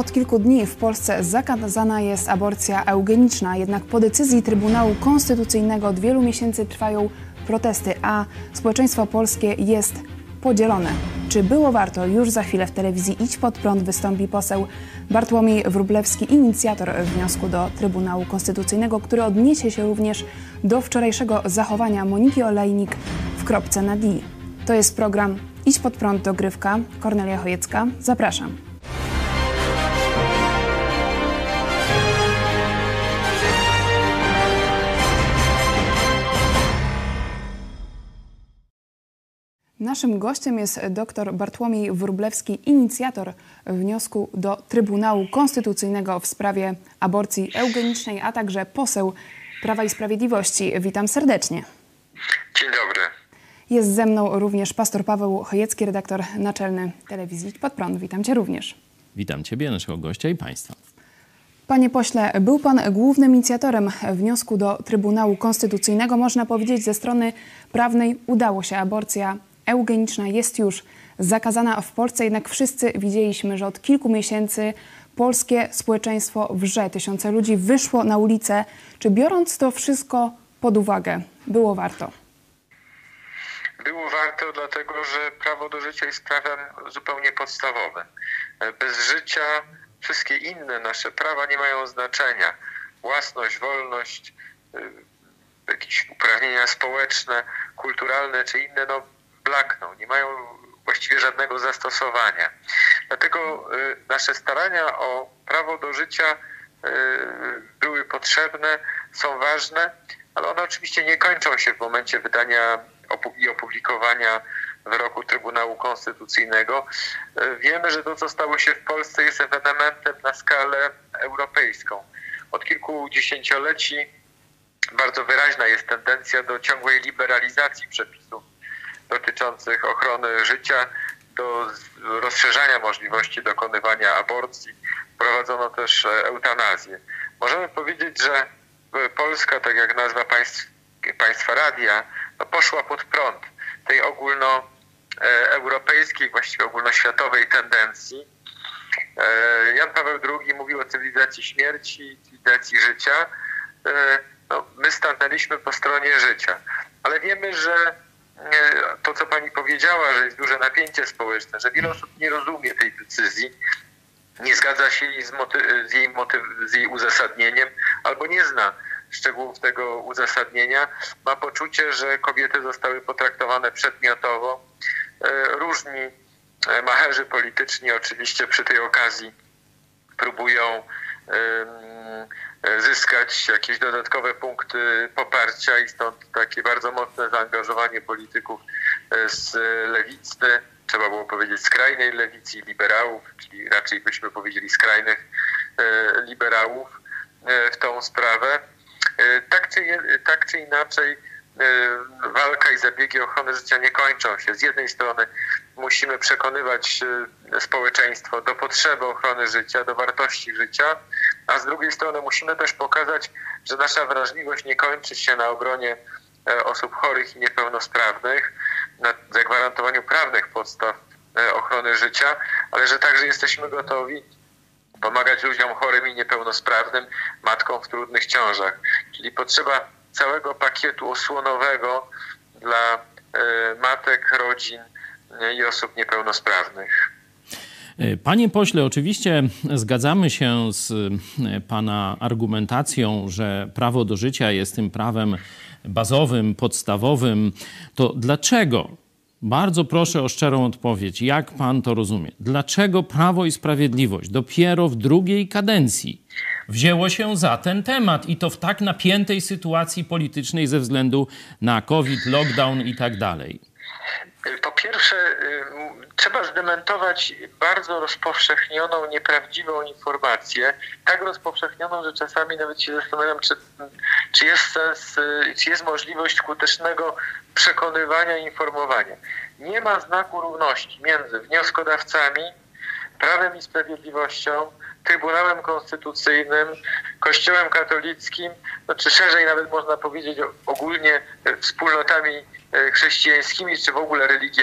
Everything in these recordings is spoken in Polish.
Od kilku dni w Polsce zakazana jest aborcja eugeniczna, jednak po decyzji Trybunału Konstytucyjnego od wielu miesięcy trwają protesty, a społeczeństwo polskie jest podzielone. Czy było warto? Już za chwilę w telewizji Idź Pod Prąd wystąpi poseł Bartłomiej Wróblewski, inicjator wniosku do Trybunału Konstytucyjnego, który odniesie się również do wczorajszego zachowania Moniki Olejnik w kropce nad i. To jest program Idź Pod Prąd, dogrywka. Kornelia Chojecka, zapraszam. Naszym gościem jest dr Bartłomiej Wróblewski, inicjator wniosku do Trybunału Konstytucyjnego w sprawie aborcji eugenicznej, a także poseł Prawa i Sprawiedliwości. Witam serdecznie. Dzień dobry. Jest ze mną również pastor Paweł Chojecki, redaktor naczelny telewizji Idź Pod Prąd. Witam Cię również. Witam Ciebie, naszego gościa i Państwa. Panie pośle, był Pan głównym inicjatorem wniosku do Trybunału Konstytucyjnego. Można powiedzieć, ze strony prawnej udało się. Aborcja eugeniczna jest już zakazana w Polsce, jednak wszyscy widzieliśmy, że od kilku miesięcy polskie społeczeństwo wrze. Tysiące ludzi wyszło na ulicę. Czy biorąc to wszystko pod uwagę, było warto? Było warto, dlatego że prawo do życia jest prawem zupełnie podstawowym. Bez życia wszystkie inne nasze prawa nie mają znaczenia. Własność, wolność, jakieś uprawnienia społeczne, kulturalne czy inne, blakną, nie mają właściwie żadnego zastosowania. Dlatego nasze starania o prawo do życia były potrzebne, są ważne, ale one oczywiście nie kończą się w momencie wydania i opublikowania wyroku Trybunału Konstytucyjnego. Wiemy, że to, co stało się w Polsce, jest ewenementem na skalę europejską. Od kilku dziesięcioleci bardzo wyraźna jest tendencja do ciągłej liberalizacji przepisów dotyczących ochrony życia, do rozszerzania możliwości dokonywania aborcji. Wprowadzono też eutanazję. Możemy powiedzieć, że Polska, tak jak nazwa państwa radia, poszła pod prąd tej ogólnoeuropejskiej, właściwie ogólnoświatowej tendencji. Jan Paweł II mówił o cywilizacji śmierci, cywilizacji życia. My stanęliśmy po stronie życia. Ale wiemy, że to, co pani powiedziała, że jest duże napięcie społeczne, że wiele osób nie rozumie tej decyzji, nie zgadza się z jej uzasadnieniem albo nie zna szczegółów tego uzasadnienia, ma poczucie, że kobiety zostały potraktowane przedmiotowo. Różni macherzy polityczni oczywiście przy tej okazji próbują zyskać jakieś dodatkowe punkty poparcia i stąd takie bardzo mocne zaangażowanie polityków z lewicy, trzeba było powiedzieć skrajnej lewicy i liberałów, czyli raczej byśmy powiedzieli skrajnych liberałów w tą sprawę. Tak czy inaczej walka i zabiegi ochrony życia nie kończą się. Z jednej strony musimy przekonywać społeczeństwo do potrzeby ochrony życia, do wartości życia, a z drugiej strony musimy też pokazać, że nasza wrażliwość nie kończy się na obronie osób chorych i niepełnosprawnych, na zagwarantowaniu prawnych podstaw ochrony życia, ale że także jesteśmy gotowi pomagać ludziom chorym i niepełnosprawnym, matkom w trudnych ciążach. Czyli potrzeba całego pakietu osłonowego dla matek, rodzin i osób niepełnosprawnych. Panie pośle, oczywiście zgadzamy się z pana argumentacją, że prawo do życia jest tym prawem bazowym, podstawowym. To dlaczego? Bardzo proszę o szczerą odpowiedź. Jak pan to rozumie? Dlaczego Prawo i Sprawiedliwość dopiero w drugiej kadencji wzięło się za ten temat i to w tak napiętej sytuacji politycznej ze względu na COVID, lockdown i tak dalej? Po pierwsze, trzeba zdementować bardzo rozpowszechnioną, nieprawdziwą informację. Tak rozpowszechnioną, że czasami nawet się zastanawiam, czy jest sens, czy jest możliwość skutecznego przekonywania i informowania. Nie ma znaku równości między wnioskodawcami, Prawem i Sprawiedliwością, Trybunałem Konstytucyjnym, Kościołem katolickim, czy szerzej nawet można powiedzieć ogólnie wspólnotami chrześcijańskimi, czy w ogóle religiami.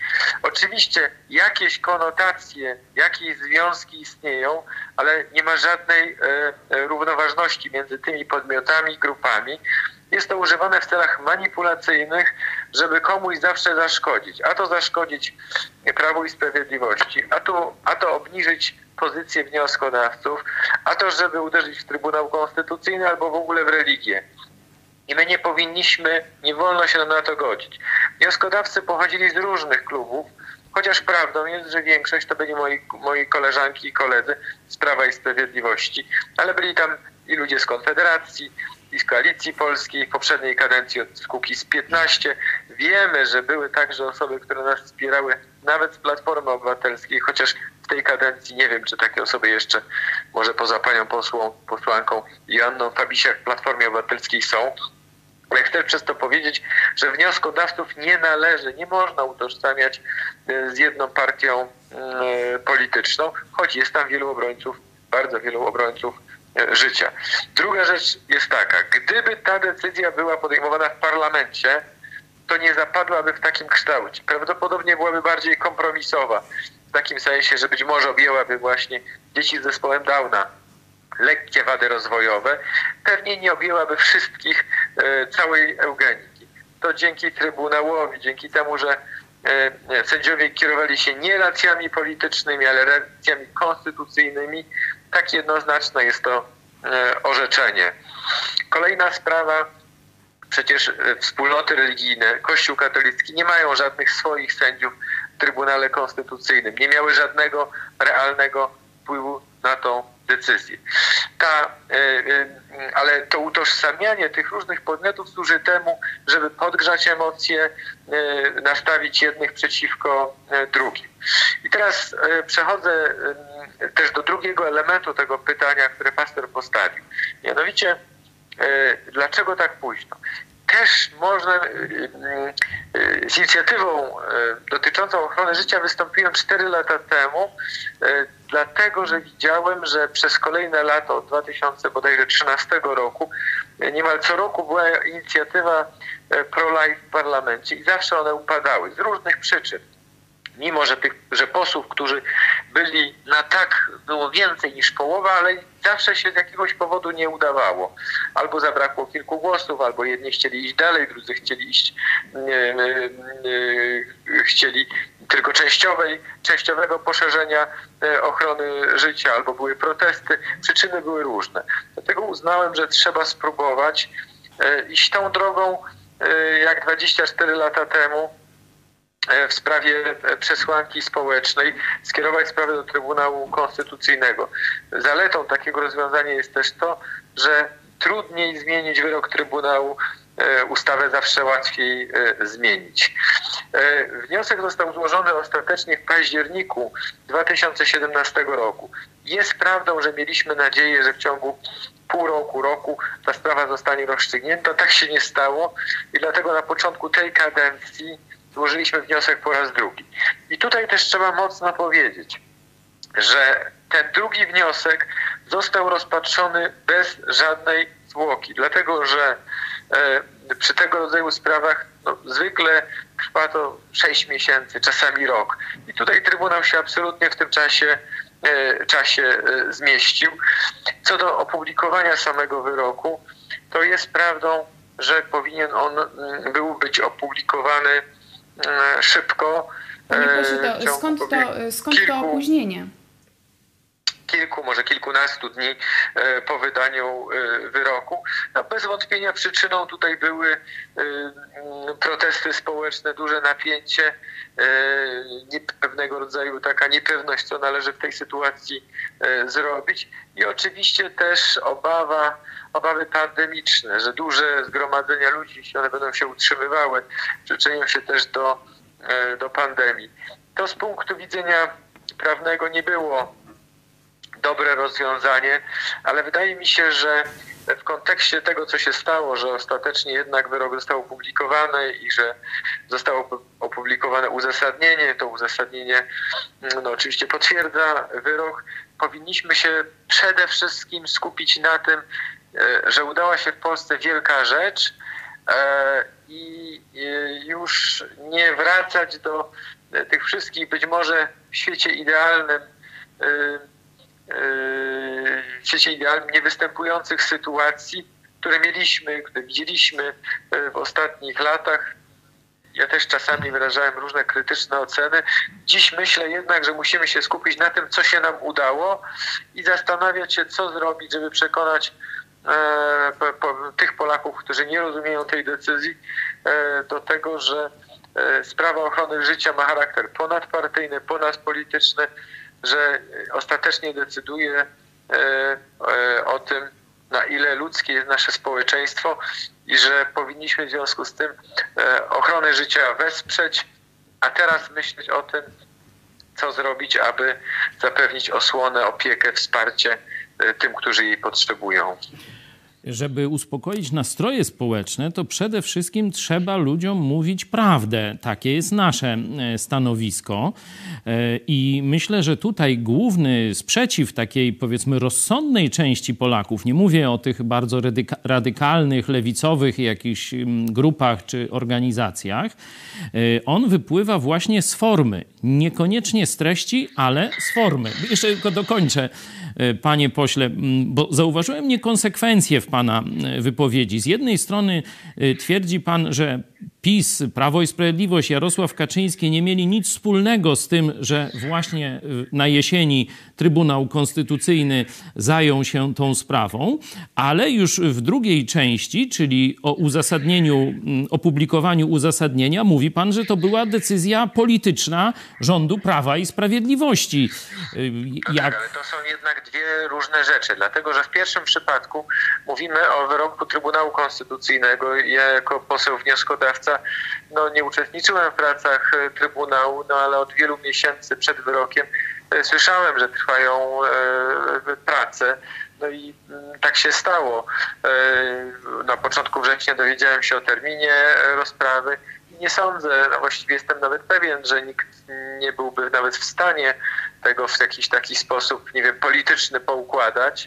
Oczywiście jakieś konotacje, jakieś związki istnieją, ale nie ma żadnej równoważności między tymi podmiotami, grupami. Jest to używane w celach manipulacyjnych, żeby komuś zawsze zaszkodzić. A to zaszkodzić Prawu i Sprawiedliwości, a to obniżyć pozycję wnioskodawców, a to żeby uderzyć w Trybunał Konstytucyjny albo w ogóle w religię. I my nie wolno się na to godzić. Wnioskodawcy pochodzili z różnych klubów, chociaż prawdą jest, że większość to byli moi koleżanki i koledzy z Prawa i Sprawiedliwości, ale byli tam i ludzie z Konfederacji, i z Koalicji Polskiej, w poprzedniej kadencji od Kukiz-15. Wiemy, że były także osoby, które nas wspierały nawet z Platformy Obywatelskiej, chociaż w tej kadencji nie wiem, czy takie osoby jeszcze, może poza panią posłanką Joanną Fabisiak w Platformie Obywatelskiej są. Ale chcę przez to powiedzieć, że wnioskodawców nie można utożsamiać z jedną partią polityczną, choć jest tam wielu obrońców, bardzo wielu obrońców życia. Druga rzecz jest taka, gdyby ta decyzja była podejmowana w parlamencie, to nie zapadłaby w takim kształcie. Prawdopodobnie byłaby bardziej kompromisowa, w takim sensie, że być może objęłaby właśnie dzieci z zespołem Downa, lekkie wady rozwojowe, pewnie nie objęłaby wszystkich, całej eugeniki. To dzięki Trybunałowi, dzięki temu, że sędziowie kierowali się nie racjami politycznymi, ale racjami konstytucyjnymi, tak jednoznaczne jest to orzeczenie. Kolejna sprawa, przecież wspólnoty religijne, Kościół katolicki nie mają żadnych swoich sędziów w Trybunale Konstytucyjnym, nie miały żadnego realnego wpływu na tą decyzję. Ale to utożsamianie tych różnych podmiotów służy temu, żeby podgrzać emocje, nastawić jednych przeciwko drugim. I teraz przechodzę też do drugiego elementu tego pytania, które pastor postawił. Mianowicie, dlaczego tak późno? Też można z inicjatywą dotyczącą ochrony życia wystąpiłem 4 lata temu, dlatego że widziałem, że przez kolejne lata od 2013 roku niemal co roku była inicjatywa pro-life w parlamencie i zawsze one upadały z różnych przyczyn. Mimo, że posłów, którzy byli na tak, było więcej niż połowa, ale zawsze się z jakiegoś powodu nie udawało. Albo zabrakło kilku głosów, albo jedni chcieli iść dalej, drudzy chcieli tylko częściowego poszerzenia ochrony życia, albo były protesty. Przyczyny były różne. Dlatego uznałem, że trzeba spróbować iść tą drogą, jak 24 lata temu, w sprawie przesłanki społecznej, skierować sprawę do Trybunału Konstytucyjnego. Zaletą takiego rozwiązania jest też to, że trudniej zmienić wyrok Trybunału, ustawę zawsze łatwiej zmienić. Wniosek został złożony ostatecznie w październiku 2017 roku. Jest prawdą, że mieliśmy nadzieję, że w ciągu pół roku ta sprawa zostanie rozstrzygnięta. Tak się nie stało i dlatego na początku tej kadencji złożyliśmy wniosek po raz drugi. I tutaj też trzeba mocno powiedzieć, że ten drugi wniosek został rozpatrzony bez żadnej zwłoki, dlatego że przy tego rodzaju sprawach zwykle trwa to 6 miesięcy, czasami rok. I tutaj Trybunał się absolutnie w tym czasie zmieścił. Co do opublikowania samego wyroku, to jest prawdą, że powinien on był być opublikowany szybko. Panie pośle, skąd to opóźnienie? Może kilkunastu dni po wydaniu wyroku. Bez wątpienia przyczyną tutaj były protesty społeczne, duże napięcie, pewnego rodzaju taka niepewność, co należy w tej sytuacji zrobić i oczywiście też obawy pandemiczne, że duże zgromadzenia ludzi, jeśli one będą się utrzymywały, przyczynią się też do pandemii. To z punktu widzenia prawnego nie było dobre rozwiązanie, ale wydaje mi się, że w kontekście tego, co się stało, że ostatecznie jednak wyrok został opublikowany i że zostało opublikowane uzasadnienie, to uzasadnienie oczywiście potwierdza wyrok, powinniśmy się przede wszystkim skupić na tym, że udała się w Polsce wielka rzecz i już nie wracać do tych wszystkich być może w świecie idealnym niewystępujących sytuacji, które mieliśmy, które widzieliśmy w ostatnich latach. Ja też czasami wyrażałem różne krytyczne oceny. Dziś myślę jednak, że musimy się skupić na tym, co się nam udało i zastanawiać się, co zrobić, żeby przekonać tych Polaków, którzy nie rozumieją tej decyzji, do tego, że sprawa ochrony życia ma charakter ponadpartyjny, ponadpolityczny, że ostatecznie decyduje o tym, na ile ludzkie jest nasze społeczeństwo i że powinniśmy w związku z tym ochronę życia wesprzeć, a teraz myśleć o tym, co zrobić, aby zapewnić osłonę, opiekę, wsparcie tym, którzy jej potrzebują. Żeby uspokoić nastroje społeczne, to przede wszystkim trzeba ludziom mówić prawdę. Takie jest nasze stanowisko. I myślę, że tutaj główny sprzeciw takiej, powiedzmy, rozsądnej części Polaków, nie mówię o tych bardzo radykalnych, lewicowych jakichś grupach czy organizacjach, on wypływa właśnie z formy. Niekoniecznie z treści, ale z formy. Jeszcze tylko dokończę, panie pośle, bo zauważyłem niekonsekwencje w pana wypowiedzi. Z jednej strony twierdzi pan, że PiS, Prawo i Sprawiedliwość, Jarosław Kaczyński nie mieli nic wspólnego z tym, że właśnie na jesieni Trybunał Konstytucyjny zajął się tą sprawą, ale już w drugiej części, czyli o uzasadnieniu, opublikowaniu uzasadnienia, mówi pan, że to była decyzja polityczna rządu Prawa i Sprawiedliwości. Tak, ale to są jednak dwie różne rzeczy, dlatego że w pierwszym przypadku mówimy o wyroku Trybunału Konstytucyjnego. Ja jako poseł wnioskodawca nie uczestniczyłem w pracach Trybunału, ale od wielu miesięcy przed wyrokiem słyszałem, że trwają prace. No i tak się stało. Na początku września dowiedziałem się o terminie rozprawy i nie sądzę, właściwie jestem nawet pewien, że nikt nie byłby nawet w stanie tego w jakiś taki sposób, nie wiem, polityczny poukładać.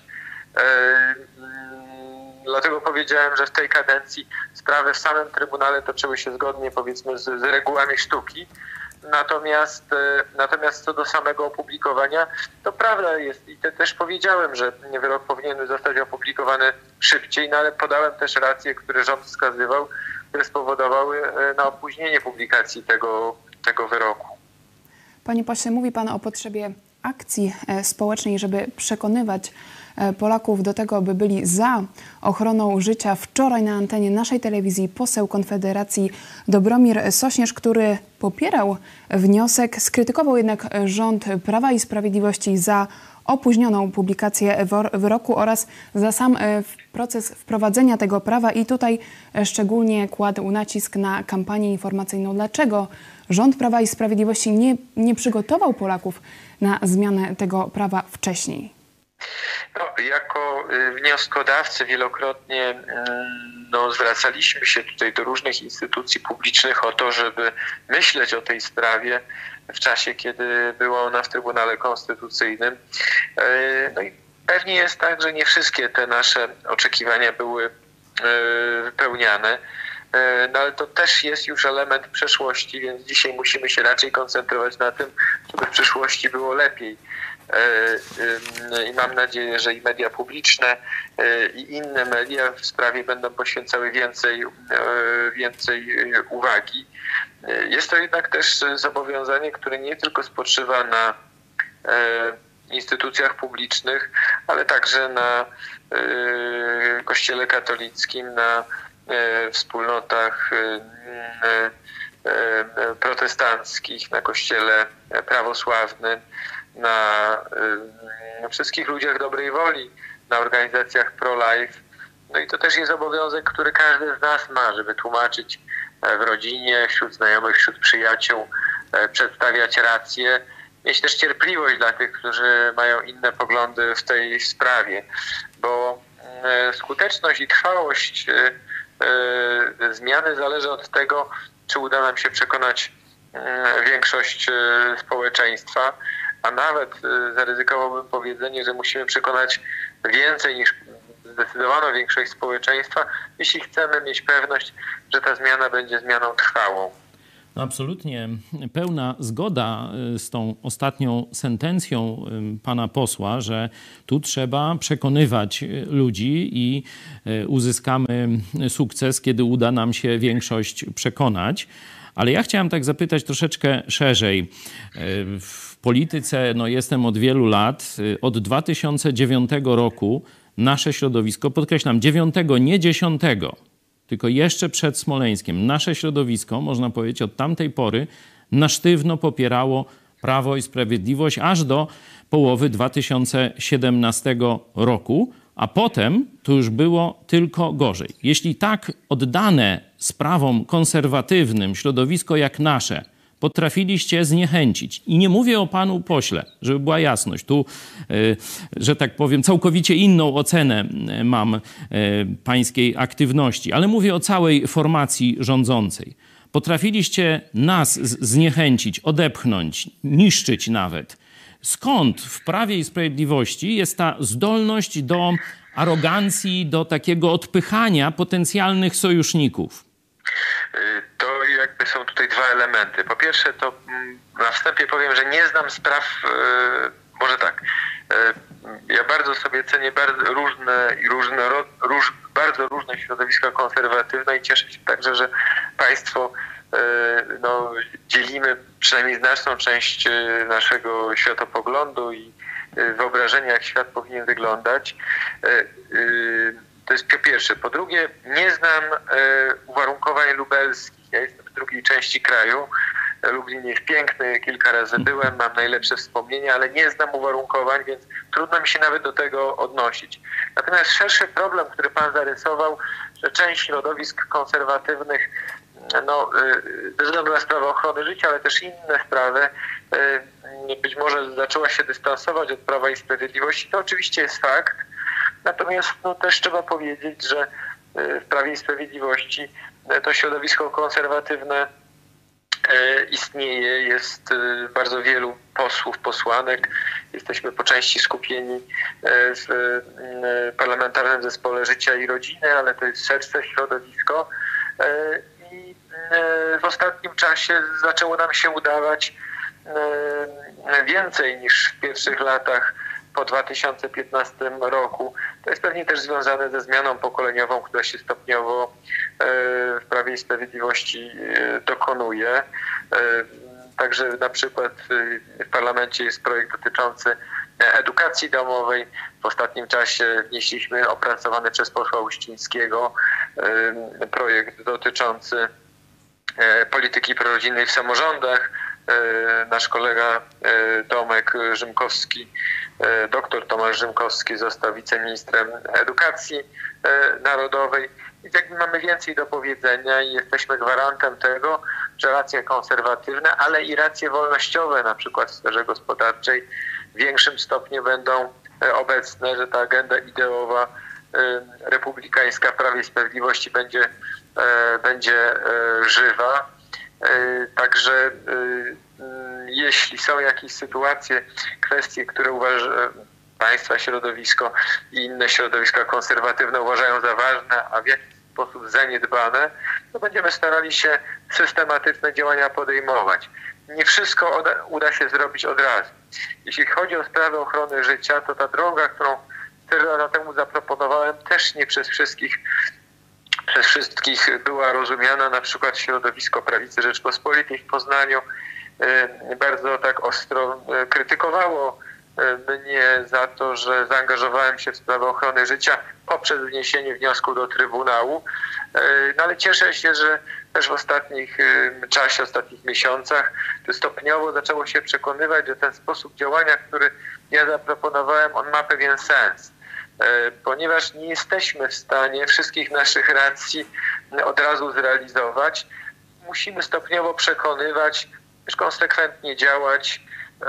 Dlatego powiedziałem, że w tej kadencji sprawy w samym Trybunale toczyły się zgodnie, powiedzmy, z regułami sztuki. Natomiast co do samego opublikowania, to prawda jest i też powiedziałem, że wyrok powinien zostać opublikowany szybciej, ale podałem też racje, które rząd wskazywał, które spowodowały na opóźnienie publikacji tego wyroku. Panie pośle, mówi pan o potrzebie akcji społecznej, żeby przekonywać Polaków do tego, by byli za ochroną życia. Wczoraj na antenie naszej telewizji poseł Konfederacji Dobromir Sośnierz, który popierał wniosek, skrytykował jednak rząd Prawa i Sprawiedliwości za opóźnioną publikację wyroku oraz za sam proces wprowadzenia tego prawa i tutaj szczególnie kładł nacisk na kampanię informacyjną. Dlaczego rząd Prawa i Sprawiedliwości nie przygotował Polaków na zmianę tego prawa wcześniej? Jako wnioskodawcy wielokrotnie zwracaliśmy się tutaj do różnych instytucji publicznych o to, żeby myśleć o tej sprawie w czasie, kiedy była ona w Trybunale Konstytucyjnym. I pewnie jest tak, że nie wszystkie te nasze oczekiwania były wypełniane. Ale to też jest już element przeszłości, więc dzisiaj musimy się raczej koncentrować na tym, żeby w przyszłości było lepiej. I mam nadzieję, że i media publiczne, i inne media w sprawie będą poświęcały więcej uwagi. Jest to jednak też zobowiązanie, które nie tylko spoczywa na instytucjach publicznych, ale także na Kościele katolickim, na wspólnotach protestanckich, na Kościele prawosławnym, na wszystkich ludziach dobrej woli, na organizacjach pro-life. I to też jest obowiązek, który każdy z nas ma, żeby tłumaczyć w rodzinie, wśród znajomych, wśród przyjaciół, przedstawiać racje, mieć też cierpliwość dla tych, którzy mają inne poglądy w tej sprawie, bo skuteczność i trwałość zmiany zależy od tego, czy uda nam się przekonać większość społeczeństwa, a nawet zaryzykowałbym powiedzenie, że musimy przekonać więcej niż zdecydowaną większość społeczeństwa, jeśli chcemy mieć pewność, że ta zmiana będzie zmianą trwałą. No absolutnie pełna zgoda z tą ostatnią sentencją pana posła, że tu trzeba przekonywać ludzi i uzyskamy sukces, kiedy uda nam się większość przekonać. Ale ja chciałem tak zapytać troszeczkę szerzej. W polityce jestem od wielu lat. Od 2009 roku nasze środowisko, podkreślam, 9, nie 10, tylko jeszcze przed Smoleńskiem, nasze środowisko, można powiedzieć, od tamtej pory na sztywno popierało Prawo i Sprawiedliwość aż do połowy 2017 roku, a potem to już było tylko gorzej. Jeśli tak oddane sprawom konserwatywnym środowisko jak nasze potrafiliście zniechęcić, i nie mówię o panu pośle, żeby była jasność, tu, że tak powiem, całkowicie inną ocenę mam pańskiej aktywności, ale mówię o całej formacji rządzącej. Potrafiliście nas zniechęcić, odepchnąć, niszczyć nawet. Skąd w Prawie i Sprawiedliwości jest ta zdolność do arogancji, do takiego odpychania potencjalnych sojuszników? To jakby są tutaj dwa elementy. Po pierwsze, to na wstępie powiem, że nie znam spraw, może tak, ja bardzo sobie cenię bardzo różne środowiska konserwatywne i cieszę się także, że państwo dzielimy przynajmniej znaczną część naszego światopoglądu i wyobrażenia, jak świat powinien wyglądać. To jest po pierwsze. Po drugie, nie znam uwarunkowań lubelskich. Ja jestem z drugiej części kraju. Lublin jest piękny, kilka razy byłem, mam najlepsze wspomnienia, ale nie znam uwarunkowań, więc trudno mi się nawet do tego odnosić. Natomiast szerszy problem, który pan zarysował, że część środowisk konserwatywnych ze względu na sprawę ochrony życia, ale też inne sprawy, być może zaczęła się dystansować od Prawa i Sprawiedliwości, to oczywiście jest fakt. Natomiast też trzeba powiedzieć, że w Prawie i Sprawiedliwości to środowisko konserwatywne istnieje, jest bardzo wielu posłów, posłanek. Jesteśmy po części skupieni w Parlamentarnym Zespole Życia i Rodziny, ale to jest szersze środowisko. I w ostatnim czasie zaczęło nam się udawać więcej niż w pierwszych latach po 2015 roku. To jest pewnie też związane ze zmianą pokoleniową, która się stopniowo w Prawie i Sprawiedliwości dokonuje. Także na przykład w parlamencie jest projekt dotyczący edukacji domowej. W ostatnim czasie wnieśliśmy opracowany przez posła Uścińskiego projekt dotyczący polityki prorodzinnej w samorządach. Nasz kolega Tomek Rzymkowski, doktor Tomasz Rzymkowski został wiceministrem edukacji narodowej. I jakby mamy więcej do powiedzenia i jesteśmy gwarantem tego, że racje konserwatywne, ale i racje wolnościowe, na przykład w sferze gospodarczej, w większym stopniu będą obecne, że ta agenda ideowa republikańska w Prawie i Sprawiedliwości będzie żywa. Także jeśli są jakieś sytuacje, kwestie, które państwa środowisko i inne środowiska konserwatywne uważają za ważne, a w jakiś sposób zaniedbane, to będziemy starali się systematyczne działania podejmować. Nie wszystko uda się zrobić od razu. Jeśli chodzi o sprawę ochrony życia, to ta droga, którą 4 lata temu zaproponowałem, też nie przez wszystkich była rozumiana. Na przykład środowisko Prawicy Rzeczpospolitej w Poznaniu bardzo tak ostro krytykowało mnie za to, że zaangażowałem się w sprawę ochrony życia poprzez wniesienie wniosku do Trybunału. No ale cieszę się, że też w ostatnich miesiącach stopniowo zaczęło się przekonywać, że ten sposób działania, który ja zaproponowałem, on ma pewien sens. Ponieważ nie jesteśmy w stanie wszystkich naszych racji od razu zrealizować, musimy stopniowo przekonywać, też konsekwentnie działać.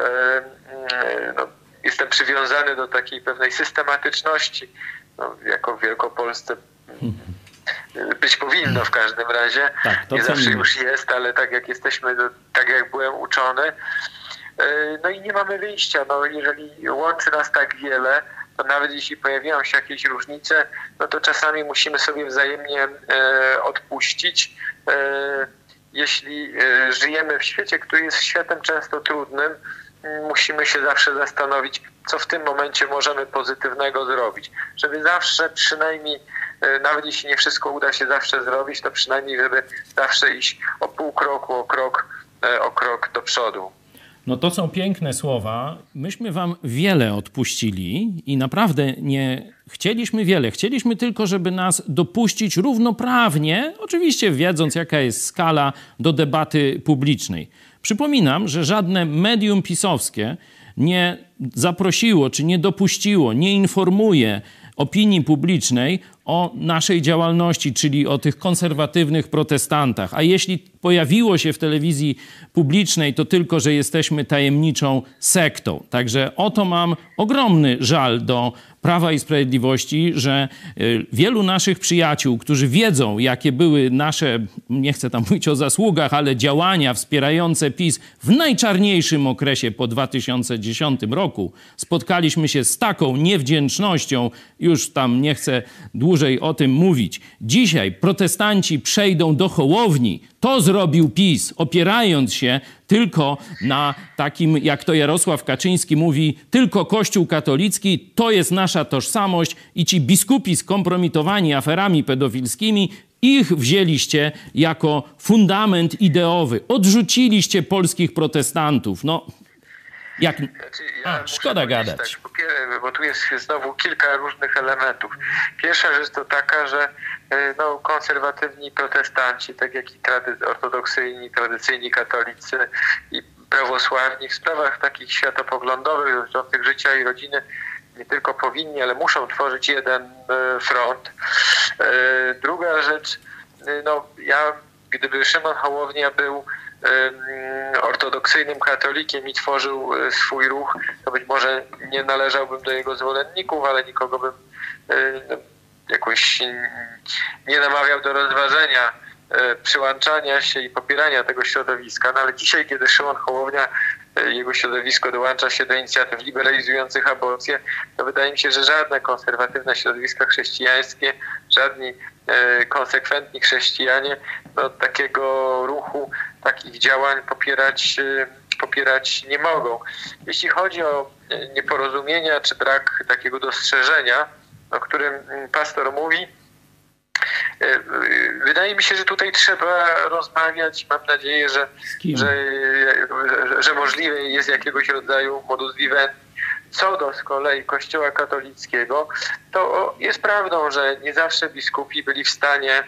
Jestem przywiązany do takiej pewnej systematyczności, jako w Wielkopolsce być powinno w każdym razie. Tak, nie zawsze już jest, ale tak jak jesteśmy, tak jak byłem uczony. No i nie mamy wyjścia. Jeżeli łączy nas tak wiele, to nawet jeśli pojawiają się jakieś różnice, no to czasami musimy sobie wzajemnie odpuścić jeśli żyjemy w świecie, który jest światem często trudnym, musimy się zawsze zastanowić, co w tym momencie możemy pozytywnego zrobić. Żeby zawsze przynajmniej, nawet jeśli nie wszystko uda się zawsze zrobić, to przynajmniej żeby zawsze iść o pół kroku, o krok do przodu. No to są piękne słowa. Myśmy wam wiele odpuścili i naprawdę nie chcieliśmy wiele. Chcieliśmy tylko, żeby nas dopuścić równoprawnie, oczywiście wiedząc, jaka jest skala, do debaty publicznej. Przypominam, że żadne medium pisowskie nie zaprosiło, czy nie dopuściło, nie informuje opinii publicznej o naszej działalności, czyli o tych konserwatywnych protestantach. A jeśli pojawiło się w telewizji publicznej, to tylko, że jesteśmy tajemniczą sektą. Także oto mam ogromny żal do Prawa i Sprawiedliwości, że wielu naszych przyjaciół, którzy wiedzą, jakie były nasze, nie chcę tam mówić o zasługach, ale działania wspierające PiS w najczarniejszym okresie po 2010 roku, spotkaliśmy się z taką niewdzięcznością, już tam nie chcę dłużej o tym mówić. Dzisiaj protestanci przejdą do Hołowni. To zrobił PiS, opierając się tylko na takim, jak to Jarosław Kaczyński mówi, tylko Kościół katolicki, to jest nasza tożsamość i ci biskupi skompromitowani aferami pedofilskimi, ich wzięliście jako fundament ideowy. Odrzuciliście polskich protestantów. No, jak... szkoda gadać. Tak, bo tu jest znowu kilka różnych elementów. Pierwsza rzecz to taka, że konserwatywni protestanci, tak jak i ortodoksyjni, tradycyjni katolicy i prawosławni w sprawach takich światopoglądowych dotyczących życia i rodziny nie tylko powinni, ale muszą tworzyć jeden front. Druga rzecz, gdyby Szymon Hołownia był ortodoksyjnym katolikiem i tworzył swój ruch, to być może nie należałbym do jego zwolenników, ale nikogo bym jakoś nie namawiał do rozważenia przyłączania się i popierania tego środowiska. No ale dzisiaj, kiedy Szymon Hołownia, jego środowisko dołącza się do inicjatyw liberalizujących aborcję, to wydaje mi się, że żadne konserwatywne środowiska chrześcijańskie, żadni konsekwentni chrześcijanie takiego ruchu, takich działań popierać nie mogą. Jeśli chodzi o nieporozumienia czy brak takiego dostrzeżenia, o którym pastor mówi, wydaje mi się, że tutaj trzeba rozmawiać. Mam nadzieję, że możliwe jest jakiegoś rodzaju modus vivendi. Co do z kolei Kościoła katolickiego, to jest prawdą, że nie zawsze biskupi byli w stanie,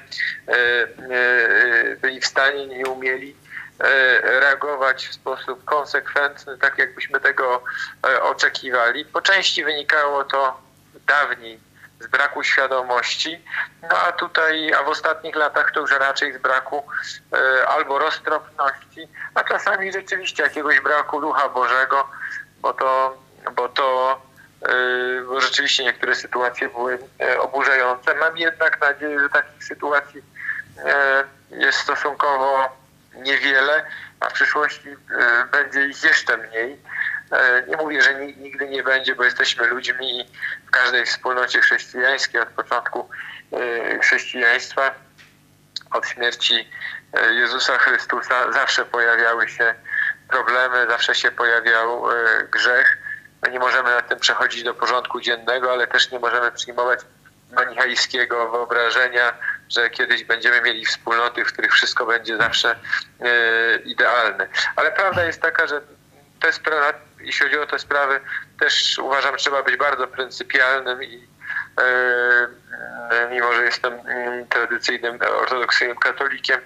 nie umieli reagować w sposób konsekwentny, tak jakbyśmy tego oczekiwali. Po części wynikało to dawniej z braku świadomości, a w ostatnich latach to już raczej z braku albo roztropności, a czasami rzeczywiście jakiegoś braku Ducha Bożego, bo rzeczywiście niektóre sytuacje były oburzające. Mam jednak nadzieję, że takich sytuacji jest stosunkowo niewiele, a w przyszłości będzie ich jeszcze mniej. Nie mówię, że nigdy nie będzie, bo jesteśmy ludźmi i w każdej wspólnocie chrześcijańskiej od początku chrześcijaństwa, od śmierci Jezusa Chrystusa zawsze pojawiały się problemy, zawsze się pojawiał grzech. My nie możemy nad tym przechodzić do porządku dziennego, ale też nie możemy przyjmować manichańskiego wyobrażenia, że kiedyś będziemy mieli wspólnoty, w których wszystko będzie zawsze idealne. Ale prawda jest taka, że jeśli chodzi o te sprawy, też uważam, że trzeba być bardzo pryncypialnym i mimo, że jestem tradycyjnym, ortodoksyjnym katolikiem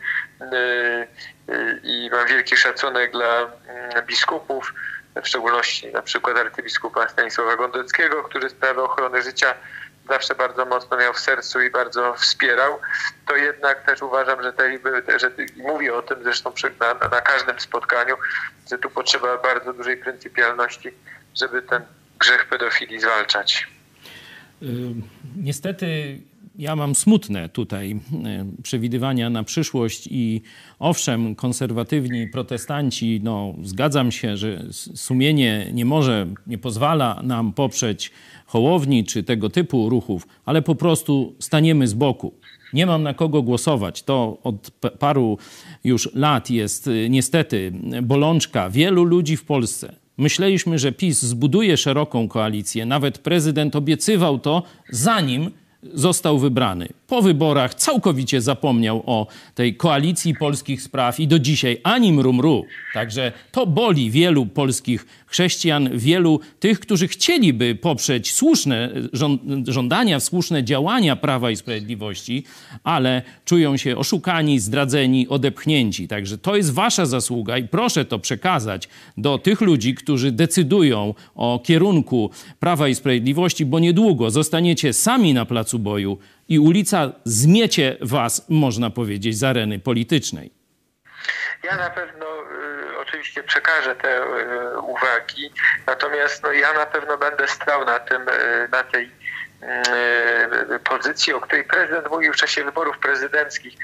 i mam wielki szacunek dla biskupów, w szczególności na przykład arcybiskupa Stanisława Gondeckiego, który sprawę ochrony życia zawsze bardzo mocno miał w sercu i bardzo wspierał, to jednak też uważam, że mówię o tym zresztą na każdym spotkaniu, że tu potrzeba bardzo dużej pryncypialności, żeby ten grzech pedofilii zwalczać. Niestety Ja mam smutne tutaj przewidywania na przyszłość i owszem, konserwatywni protestanci, no zgadzam się, że sumienie nie pozwala nam poprzeć Hołowni czy tego typu ruchów, ale po prostu staniemy z boku. Nie mam na kogo głosować. To od paru już lat jest niestety bolączka wielu ludzi w Polsce. Myśleliśmy, że PiS zbuduje szeroką koalicję. Nawet prezydent obiecywał to, zanim został wybrany. Po wyborach całkowicie zapomniał o tej koalicji polskich spraw i do dzisiaj ani mru. Także to boli wielu polskich chrześcijan, wielu tych, którzy chcieliby poprzeć słuszne żądania, słuszne działania Prawa i Sprawiedliwości, ale czują się oszukani, zdradzeni, odepchnięci. Także to jest wasza zasługa i proszę to przekazać do tych ludzi, którzy decydują o kierunku Prawa i Sprawiedliwości, bo niedługo zostaniecie sami na placu boju i ulica zmiecie was, można powiedzieć, z areny politycznej. Ja na pewno oczywiście przekażę te uwagi, natomiast ja na pewno będę stał na tej pozycji, o której prezydent mówił w czasie wyborów prezydenckich.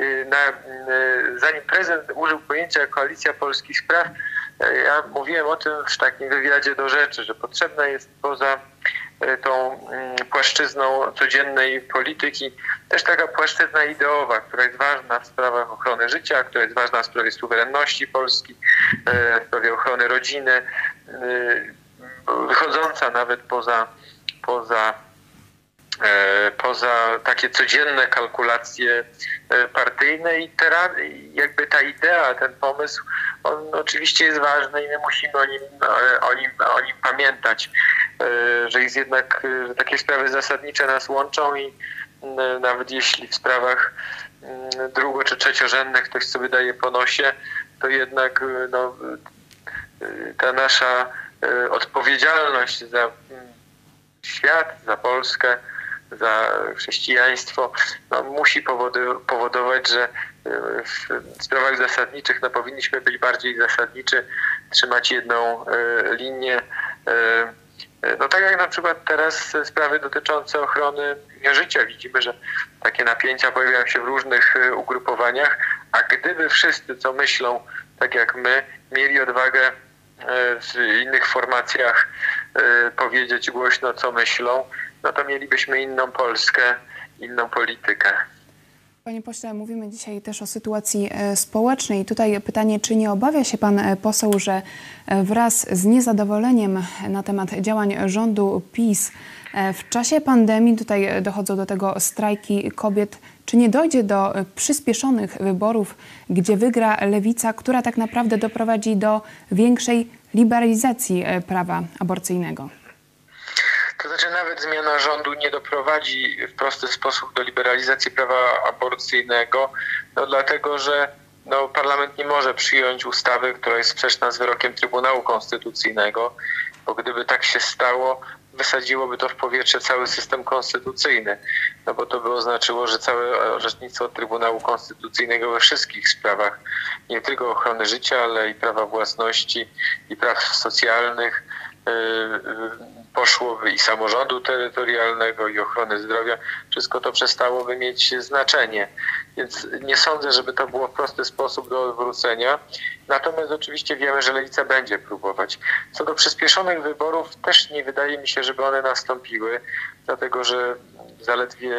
Zanim prezydent użył pojęcia koalicja polskich spraw, ja mówiłem o tym w takim wywiadzie do rzeczy, że potrzebna jest poza tą płaszczyzną codziennej polityki też taka płaszczyzna ideowa, która jest ważna w sprawach ochrony życia, która jest ważna w sprawie suwerenności Polski, w sprawie ochrony rodziny, wychodząca nawet poza takie codzienne kalkulacje partyjne i jakby ta idea, ten pomysł, on oczywiście jest ważny i my musimy o nim pamiętać, że jest jednak, że takie sprawy zasadnicze nas łączą i nawet jeśli w sprawach drugo- czy trzeciorzędnych ktoś sobie daje po nosie, to jednak ta nasza odpowiedzialność za świat, za Polskę, za chrześcijaństwo musi powodować, że w sprawach zasadniczych powinniśmy być bardziej zasadniczy, trzymać jedną linię. Tak jak na przykład teraz sprawy dotyczące ochrony życia. Widzimy, że takie napięcia pojawiają się w różnych ugrupowaniach, a gdyby wszyscy, co myślą tak jak my, mieli odwagę w innych formacjach powiedzieć głośno, co myślą, to mielibyśmy inną Polskę, inną politykę. Panie pośle, mówimy dzisiaj też o sytuacji społecznej. Tutaj pytanie, czy nie obawia się pan poseł, że wraz z niezadowoleniem na temat działań rządu PiS w czasie pandemii, tutaj dochodzą do tego strajki kobiet, czy nie dojdzie do przyspieszonych wyborów, gdzie wygra lewica, która tak naprawdę doprowadzi do większej liberalizacji prawa aborcyjnego? To znaczy nawet zmiana rządu nie doprowadzi w prosty sposób do liberalizacji prawa aborcyjnego, dlatego że parlament nie może przyjąć ustawy, która jest sprzeczna z wyrokiem Trybunału Konstytucyjnego, bo gdyby tak się stało, wysadziłoby to w powietrze cały system konstytucyjny, bo to by oznaczyło, że całe orzecznictwo Trybunału Konstytucyjnego we wszystkich sprawach, nie tylko ochrony życia, ale i prawa własności i praw socjalnych, poszłoby i samorządu terytorialnego, i ochrony zdrowia, wszystko to przestałoby mieć znaczenie. Więc nie sądzę, żeby to było w prosty sposób do odwrócenia. Natomiast oczywiście wiemy, że lewica będzie próbować. Co do przyspieszonych wyborów, też nie wydaje mi się, żeby one nastąpiły, dlatego że zaledwie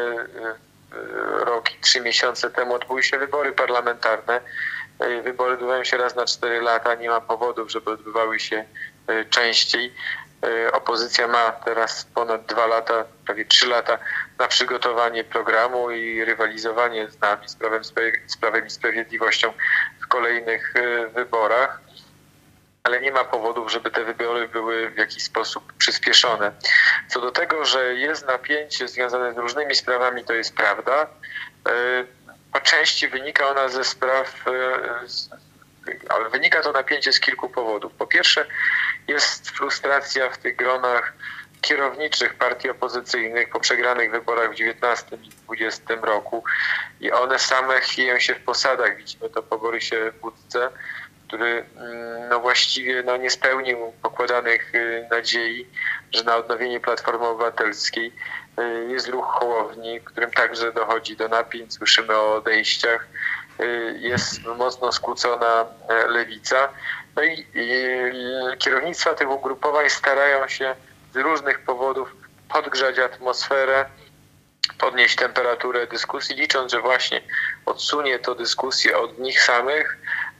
rok i 3 miesiące temu odbyły się wybory parlamentarne. Wybory odbywają się raz na 4 lata, nie ma powodów, żeby odbywały się częściej. Opozycja ma teraz ponad 2 lata, prawie 3 lata na przygotowanie programu i rywalizowanie z nami, z Prawem i Sprawiedliwością w kolejnych wyborach, ale nie ma powodów, żeby te wybory były w jakiś sposób przyspieszone. Co do tego, że jest napięcie związane z różnymi sprawami, to jest prawda. Po części wynika ona ze spraw, ale wynika to napięcie z kilku powodów. Po pierwsze, jest frustracja w tych gronach kierowniczych partii opozycyjnych po przegranych wyborach w 19 i 20 roku i one same chwieją się w posadach. Widzimy to po Borysie Budce, który właściwie nie spełnił pokładanych nadziei, że na odnowienie Platformy Obywatelskiej jest ruch Hołowni, w którym także dochodzi do napięć, słyszymy o odejściach, jest mocno skłócona lewica. No i kierownictwa tych ugrupowań starają się z różnych powodów podgrzać atmosferę, podnieść temperaturę dyskusji, licząc, że właśnie odsunie to dyskusję od nich samych.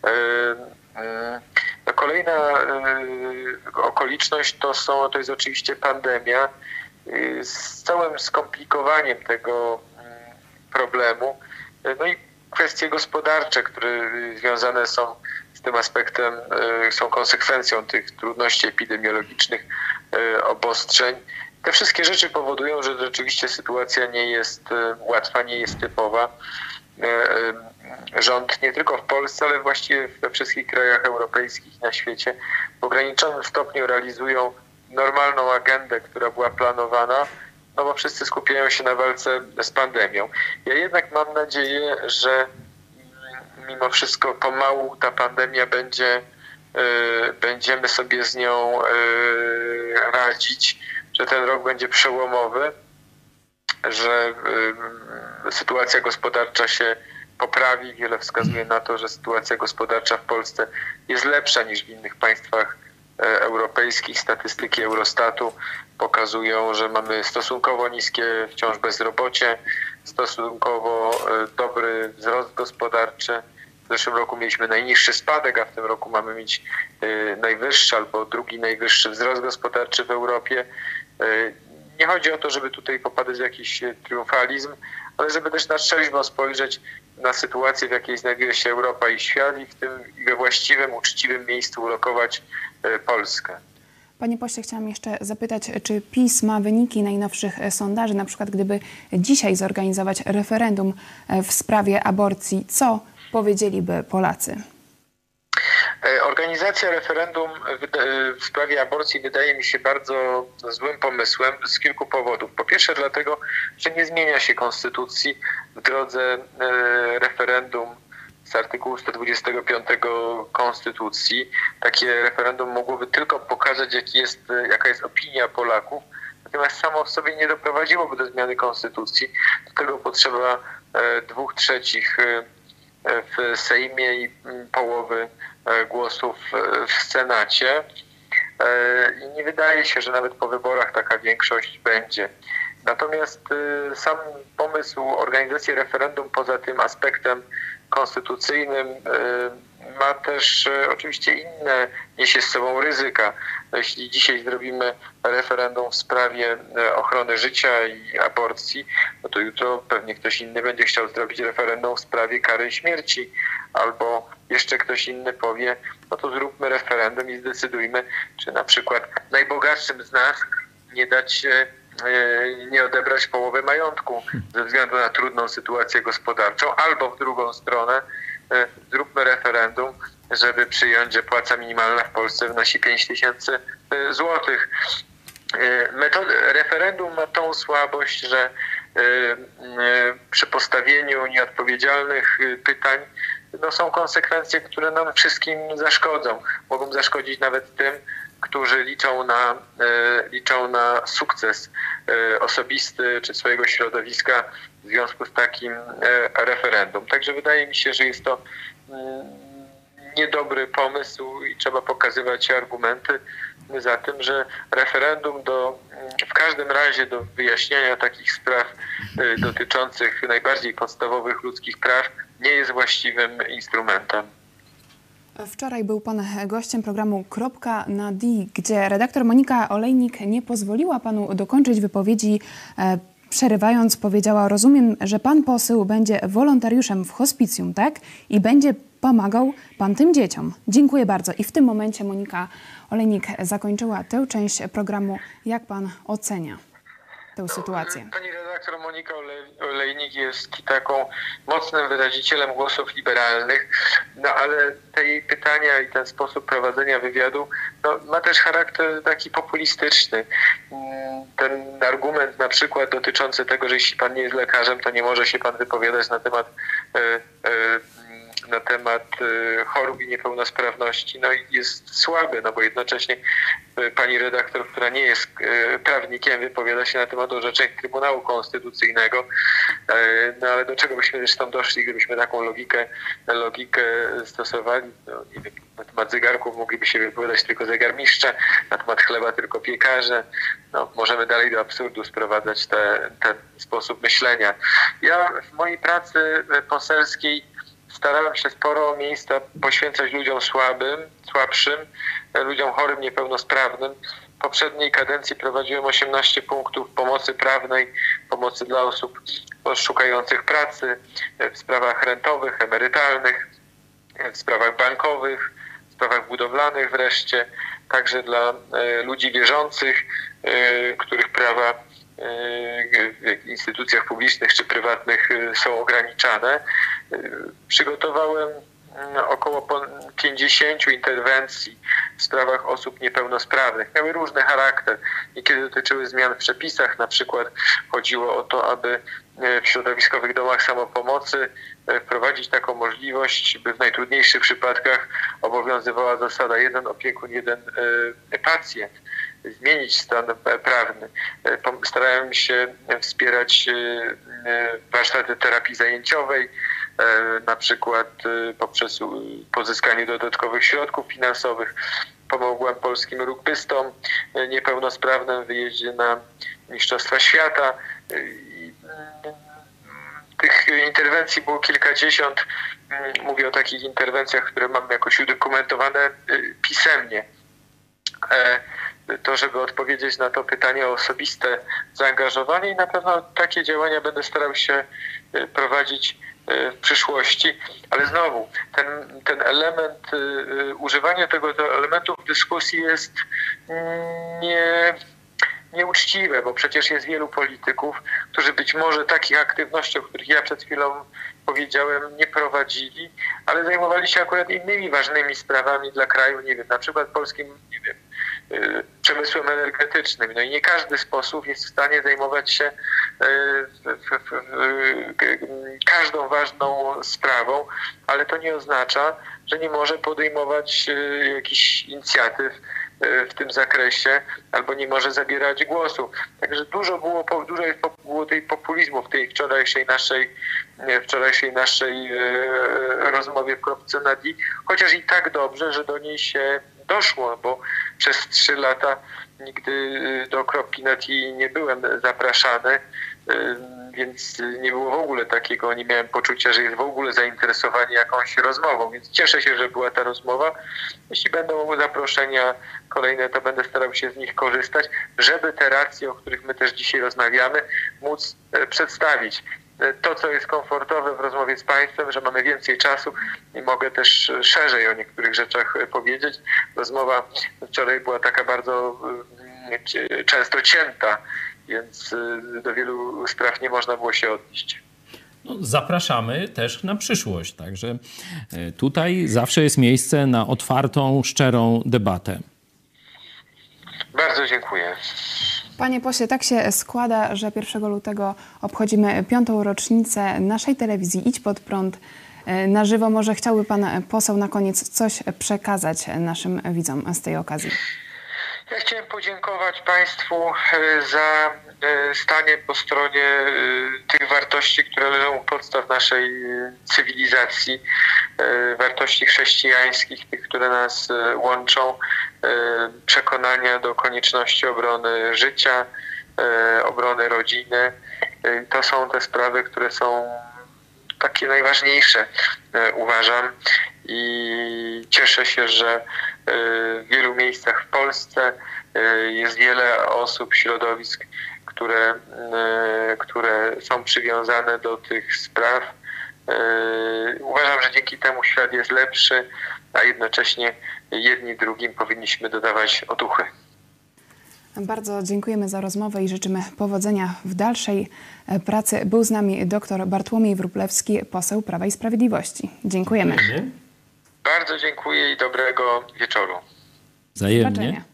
Kolejna okoliczność to jest oczywiście pandemia. Z całym skomplikowaniem tego problemu, no i kwestie gospodarcze, które związane są z tym aspektem, są konsekwencją tych trudności epidemiologicznych, obostrzeń. Te wszystkie rzeczy powodują, że rzeczywiście sytuacja nie jest łatwa, nie jest typowa. Rząd nie tylko w Polsce, ale właściwie we wszystkich krajach europejskich i na świecie w ograniczonym stopniu realizują normalną agendę, która była planowana, no bo wszyscy skupiają się na walce z pandemią. Ja jednak mam nadzieję, że mimo wszystko pomału ta pandemia będziemy sobie z nią radzić, że ten rok będzie przełomowy, że sytuacja gospodarcza się poprawi. Wiele wskazuje na to, że sytuacja gospodarcza w Polsce jest lepsza niż w innych państwach europejskich. Statystyki Eurostatu pokazują, że mamy stosunkowo niskie wciąż bezrobocie, stosunkowo dobry wzrost gospodarczy. W zeszłym roku mieliśmy najniższy spadek, a w tym roku mamy mieć najwyższy albo drugi najwyższy wzrost gospodarczy w Europie. Nie chodzi o to, żeby tutaj popadać w jakiś triumfalizm, ale żeby też na trzeźwo spojrzeć na sytuację, w jakiej znajduje się Europa i świat i we właściwym, uczciwym miejscu ulokować Polskę. Panie pośle, chciałam jeszcze zapytać, czy PiS ma wyniki najnowszych sondaży, na przykład gdyby dzisiaj zorganizować referendum w sprawie aborcji, co powiedzieliby Polacy? Organizacja referendum w sprawie aborcji wydaje mi się bardzo złym pomysłem z kilku powodów. Po pierwsze dlatego, że nie zmienia się konstytucji w drodze referendum z artykułu 125 konstytucji. Takie referendum mogłoby tylko pokazać, jaka jest opinia Polaków, natomiast samo w sobie nie doprowadziłoby do zmiany konstytucji. Do tego potrzeba 2/3 w Sejmie i połowy głosów w Senacie. I nie wydaje się, że nawet po wyborach taka większość będzie. Natomiast sam pomysł organizacji referendum poza tym aspektem konstytucyjnym ma też oczywiście niesie z sobą ryzyka. Jeśli dzisiaj zrobimy referendum w sprawie ochrony życia i aborcji, no to jutro pewnie ktoś inny będzie chciał zrobić referendum w sprawie kary śmierci, albo jeszcze ktoś inny powie, no to zróbmy referendum i zdecydujmy, czy na przykład najbogatszym z nas nie odebrać połowy majątku ze względu na trudną sytuację gospodarczą, albo w drugą stronę zróbmy referendum, żeby przyjąć, że płaca minimalna w Polsce wynosi 5000 złotych. Referendum ma tą słabość, że przy postawieniu nieodpowiedzialnych pytań są konsekwencje, które nam wszystkim zaszkodzą. Mogą zaszkodzić nawet tym, którzy liczą na sukces osobisty czy swojego środowiska w związku z takim referendum. Także wydaje mi się, że jest to niedobry pomysł i trzeba pokazywać argumenty za tym, że referendum w każdym razie do wyjaśniania takich spraw dotyczących najbardziej podstawowych ludzkich praw nie jest właściwym instrumentem. Wczoraj był pan gościem programu Kropka na D, gdzie redaktor Monika Olejnik nie pozwoliła panu dokończyć wypowiedzi, przerywając, powiedziała: rozumiem, że pan poseł będzie wolontariuszem w hospicjum, tak? I będzie pomagał pan tym dzieciom. Dziękuję bardzo. I w tym momencie Monika Olejnik zakończyła tę część programu. Jak pan ocenia tę sytuację? Pani redaktor Monika Olejnik jest taką mocnym wyrazicielem głosów liberalnych, ale te jej pytania i ten sposób prowadzenia wywiadu ma też charakter taki populistyczny. Ten argument na przykład dotyczący tego, że jeśli pan nie jest lekarzem, to nie może się pan wypowiadać na temat chorób i niepełnosprawności jest słaby, bo jednocześnie pani redaktor, która nie jest prawnikiem, wypowiada się na temat orzeczeń Trybunału Konstytucyjnego, ale do czego byśmy zresztą doszli, gdybyśmy taką logikę stosowali? Nie wiem, na temat zegarków mogliby się wypowiadać tylko zegarmistrze, na temat chleba tylko piekarze. Możemy dalej do absurdu sprowadzać ten sposób myślenia. Ja w mojej pracy poselskiej starałem się sporo miejsca poświęcać ludziom słabszym, ludziom chorym, niepełnosprawnym. W poprzedniej kadencji prowadziłem 18 punktów pomocy prawnej, pomocy dla osób szukających pracy, w sprawach rentowych, emerytalnych, w sprawach bankowych, w sprawach budowlanych wreszcie, także dla ludzi wierzących, których prawa w instytucjach publicznych czy prywatnych są ograniczane. Przygotowałem około 50 interwencji w sprawach osób niepełnosprawnych. Miały różny charakter. Niekiedy dotyczyły zmian w przepisach. Na przykład chodziło o to, aby w środowiskowych domach samopomocy wprowadzić taką możliwość, by w najtrudniejszych przypadkach obowiązywała zasada 1 opiekun, 1 pacjent. Zmienić stan prawny. Starałem się wspierać warsztaty terapii zajęciowej, na przykład poprzez pozyskanie dodatkowych środków finansowych. Pomogłem polskim rugbystom niepełnosprawnym w wyjeździe na Mistrzostwa Świata. Tych interwencji było kilkadziesiąt. Mówię o takich interwencjach, które mam jakoś udokumentowane pisemnie. To, żeby odpowiedzieć na to pytanie o osobiste zaangażowanie i na pewno takie działania będę starał się prowadzić w przyszłości, ale znowu ten element, używanie tego elementu w dyskusji jest nieuczciwe, bo przecież jest wielu polityków, którzy być może takich aktywności, o których ja przed chwilą powiedziałem, nie prowadzili, ale zajmowali się akurat innymi ważnymi sprawami dla kraju, nie wiem, na przykład polskim, nie wiem, przemysłem energetycznym. I nie każdy z posłów jest w stanie zajmować się każdą ważną sprawą, ale to nie oznacza, że nie może podejmować jakichś inicjatyw w tym zakresie albo nie może zabierać głosu. Także dużo było tej populizmu w tej wczorajszej naszej rozmowie w kropce nad i, chociaż i tak dobrze, że do niej się doszło, bo przez 3 lata nigdy do kropki nad i nie byłem zapraszany, więc nie było w ogóle takiego, nie miałem poczucia, że jest w ogóle zainteresowani jakąś rozmową, więc cieszę się, że była ta rozmowa. Jeśli będą zaproszenia kolejne, to będę starał się z nich korzystać, żeby te racje, o których my też dzisiaj rozmawiamy, móc przedstawić. To, co jest komfortowe w rozmowie z Państwem, że mamy więcej czasu i mogę też szerzej o niektórych rzeczach powiedzieć. Rozmowa wczoraj była taka bardzo często cięta, więc do wielu spraw nie można było się odnieść. Zapraszamy też na przyszłość, także tutaj zawsze jest miejsce na otwartą, szczerą debatę. Bardzo dziękuję. Panie pośle, tak się składa, że 1 lutego obchodzimy 5. rocznicę naszej telewizji Idź Pod Prąd na żywo. Może chciałby pan poseł na koniec coś przekazać naszym widzom z tej okazji? Ja chciałem podziękować Państwu za stanie po stronie tych wartości, które leżą u podstaw naszej cywilizacji, wartości chrześcijańskich, tych, które nas łączą, przekonania do konieczności obrony życia, obrony rodziny. To są te sprawy, które są takie najważniejsze, uważam, i cieszę się, że w wielu miejscach w Polsce jest wiele osób, środowisk, które są przywiązane do tych spraw. Uważam, że dzięki temu świat jest lepszy, a jednocześnie jedni drugim powinniśmy dodawać otuchy. Bardzo dziękujemy za rozmowę i życzymy powodzenia w dalszej pracy. Był z nami dr Bartłomiej Wróblewski, poseł Prawa i Sprawiedliwości. Dziękujemy. Bardzo dziękuję i dobrego wieczoru. Wzajemnie. Do zobaczenia.